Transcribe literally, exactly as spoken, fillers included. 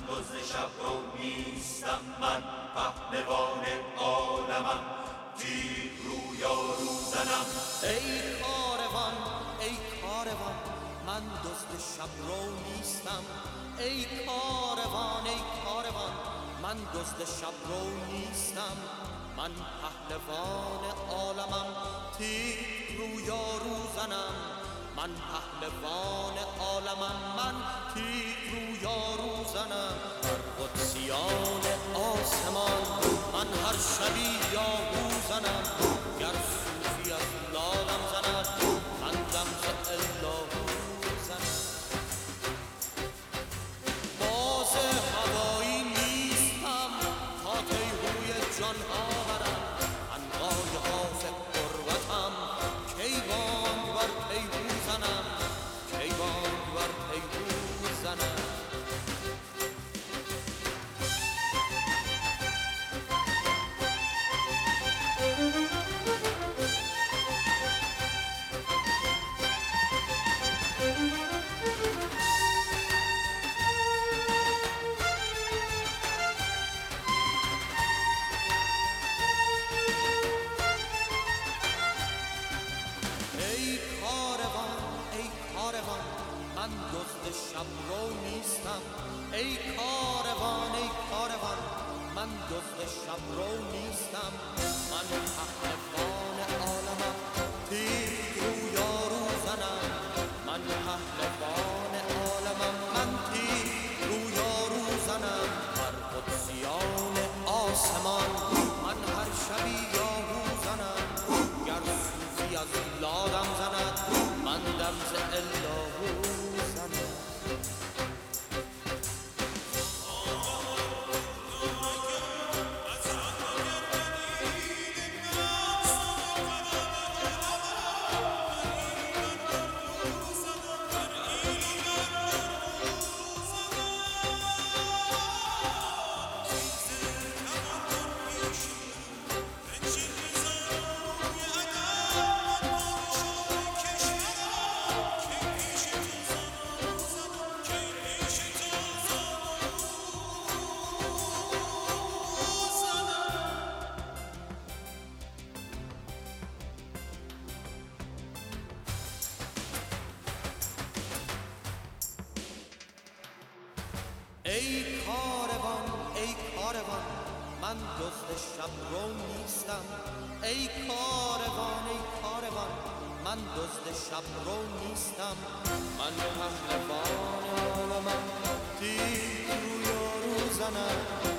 دزد شب رو نیستم، من پهلوان عالمم، تیر رو یارو زنم. ای کاروان ای کاروان من دزد شب رو نیستم. ای کاروان ای کاروان من دزد شب رو نیستم. من پهلوان عالمم، تیر رو یارو زنم. من پهلوان عالمم، من تیر رو یارو زنم. بر قدسیان آسمان من هر شبی یارو زنم. گر صوفی از لادم زند، من دم ز اللهو زنم. باز هوایی نیستم تا تیهوی جانها برم. عنقای حاضر قربتم، کی بانگ بر تیهو زنم، کی بانگ بر تیهو زنم. ای کاروان ای کاروان من دزد شب رو نیستم. ای کاروان ای کاروان من دزد شب رو نیستم. من پهلوان عالمم، تیر رو یارو زنم. من پهلوان عالمم، من تیر رو یارو زنم. بر قدسیان آسمان من هر شبی یارو زنم. گر صوفی از لادم زند، من دم ز اللهو زنم. ای کاروان ای کاروان من دزد شب رو نیستم. ای کاروان ای کاروان من دزد شب رو نیستم. من پهلوان عالمم، تیر رو یارو زنم.